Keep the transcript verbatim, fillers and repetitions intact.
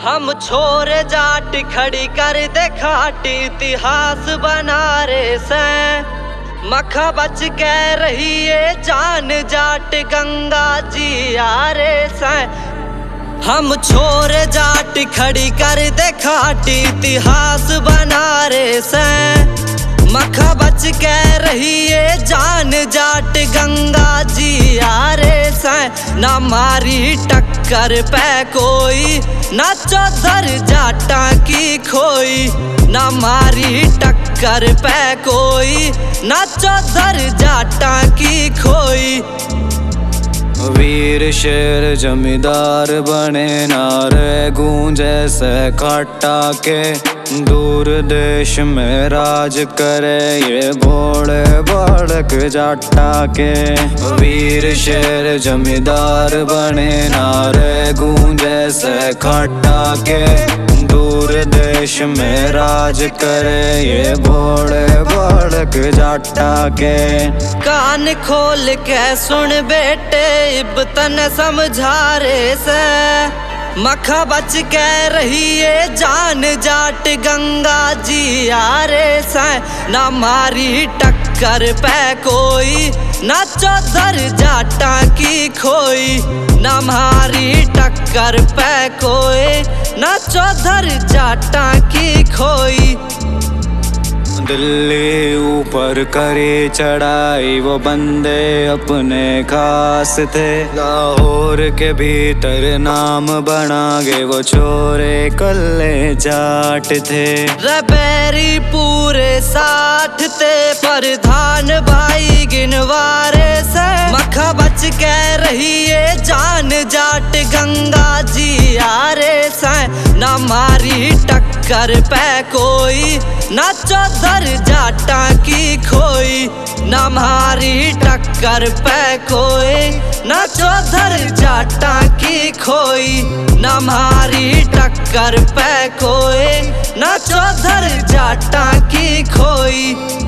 हम छोरे जाट खड़ी कर दे खाटी इतिहास बना रे से मखा बच कह रही है जान जाट गंगा जी आ रे से। हम छोरे जाट खड़ी कर दे खाटी इतिहास बना रे से मखा बच कह रही है जान जाट गंगा जी आ रे से। ना मारी टक्कर पे कोई ना चौधर जाटा की खोई, ना मारी टक्कर पे कोई ना चौधर जाटा की खोई। वीर शेर जमींदार बने नारे गूंजे से खाटा के, दूर देश में राज करे ये भोले बालक जाटा के। वीर शेर जमींदार बने नारे गूंजे से खाटा के, दूर देश में राज करे ये भोले बालक जाटा के। कान खोल के सुन बेटे इब तन समझा रे से मखा बच कह रही है जान जाट गंगा जी आ रे से। ना मारी टक्कर पे कोई ना चौधर जाटा की खोई, ना मारी टक्कर पे कोई ना चौधर जाटा की खोई। दिल्ली ऊपर करे चढ़ाई वो बंदे अपने खास थे, लाहौर के भीतर नाम बना गए वो छोरे कल्ले जाट थे। रबेरी पूरे साठ थे प्रधान भाई गिनवारे से मखा बच कह रही है जान जाट गंगा जी आ रे से। ना मारी टक्कर पे कोई ना चौधर जाटा की खोई, ना मारी टक्कर पे कोई ना चौधर जाटा की खोई, ना मारी टक्कर पे कोई ना चौधर जाटा की खोई।